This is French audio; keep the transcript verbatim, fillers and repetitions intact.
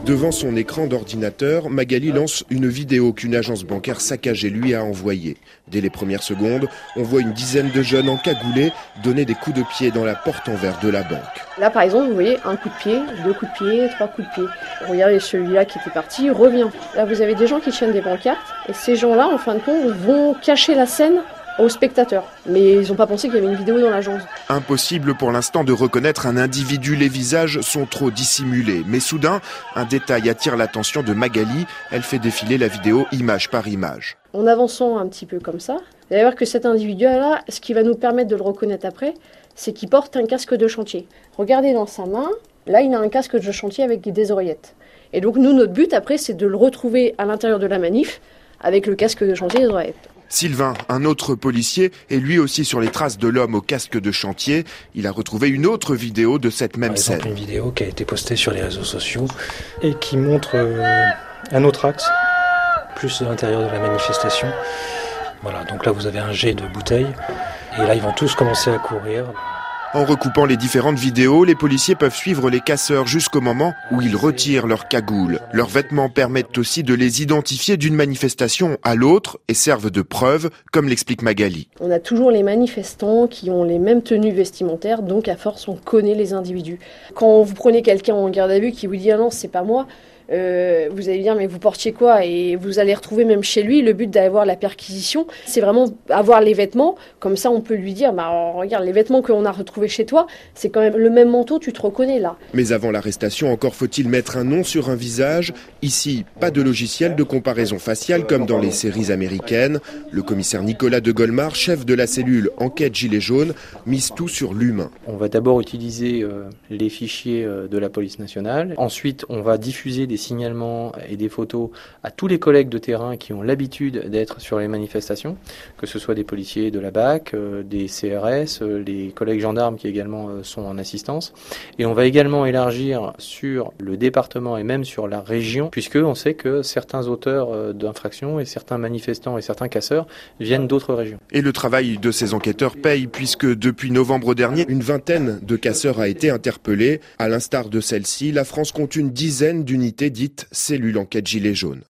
Devant son écran d'ordinateur, Magali lance une vidéo qu'une agence bancaire saccagée lui a envoyée. Dès les premières secondes, on voit une dizaine de jeunes encagoulés donner des coups de pied dans la porte en verre de la banque. Là, par exemple, vous voyez un coup de pied, deux coups de pied, trois coups de pied. Regardez celui-là qui était parti, revient. Là, vous avez des gens qui tiennent des pancartes et ces gens-là, en fin de compte, vont cacher la scène aux spectateurs. Mais ils n'ont pas pensé qu'il y avait une vidéo dans l'agence. Impossible pour l'instant de reconnaître un individu, les visages sont trop dissimulés. Mais soudain, un détail attire l'attention de Magali. Elle fait défiler la vidéo image par image. En avançant un petit peu comme ça, vous allez voir que cet individu-là, ce qui va nous permettre de le reconnaître après, c'est qu'il porte un casque de chantier. Regardez dans sa main, là il a un casque de chantier avec des oreillettes. Et donc nous, notre but après, c'est de le retrouver à l'intérieur de la manif avec le casque de chantier et les oreillettes. Sylvain, un autre policier, est lui aussi sur les traces de l'homme au casque de chantier. Il a retrouvé une autre vidéo de cette même scène. Une vidéo qui a été postée sur les réseaux sociaux et qui montre euh, un autre axe, plus à l'intérieur de la manifestation. Voilà, donc là vous avez un jet de bouteilles et là ils vont tous commencer à courir. En recoupant les différentes vidéos, les policiers peuvent suivre les casseurs jusqu'au moment où ils retirent leur cagoule. Leurs vêtements permettent aussi de les identifier d'une manifestation à l'autre et servent de preuve, comme l'explique Magali. On a toujours les manifestants qui ont les mêmes tenues vestimentaires, donc à force on connaît les individus. Quand vous prenez quelqu'un en garde à vue qui vous dit « Ah non, c'est pas moi », Euh, vous allez dire mais vous portiez quoi, et vous allez retrouver même chez lui. Le but d'avoir la perquisition, c'est vraiment avoir les vêtements, comme ça on peut lui dire bah alors, regarde les vêtements qu'on a retrouvés chez toi, c'est quand même le même manteau, tu te reconnais là. Mais avant l'arrestation, encore faut-il mettre un nom sur un visage. Ici, pas de logiciel de comparaison faciale comme dans les séries américaines. Le commissaire Nicolas de Golmar, chef de la cellule enquête Gilets jaunes, mise tout sur l'humain. On va d'abord utiliser euh, les fichiers euh, de la police nationale. Ensuite, on va diffuser des signalements et des photos à tous les collègues de terrain qui ont l'habitude d'être sur les manifestations, que ce soit des policiers de la B A C, euh, des C R S, euh, les collègues gendarmes qui également euh, sont en assistance. Et on va également élargir sur le département et même sur la région, puisque on sait que certains auteurs euh, d'infractions et certains manifestants et certains casseurs viennent d'autres régions. Et le travail de ces enquêteurs paye, puisque depuis novembre dernier, une vingtaine de casseurs a été interpellée. À l'instar de celle-ci, la France compte une dizaine d'unités dites cellules enquête Gilets jaunes.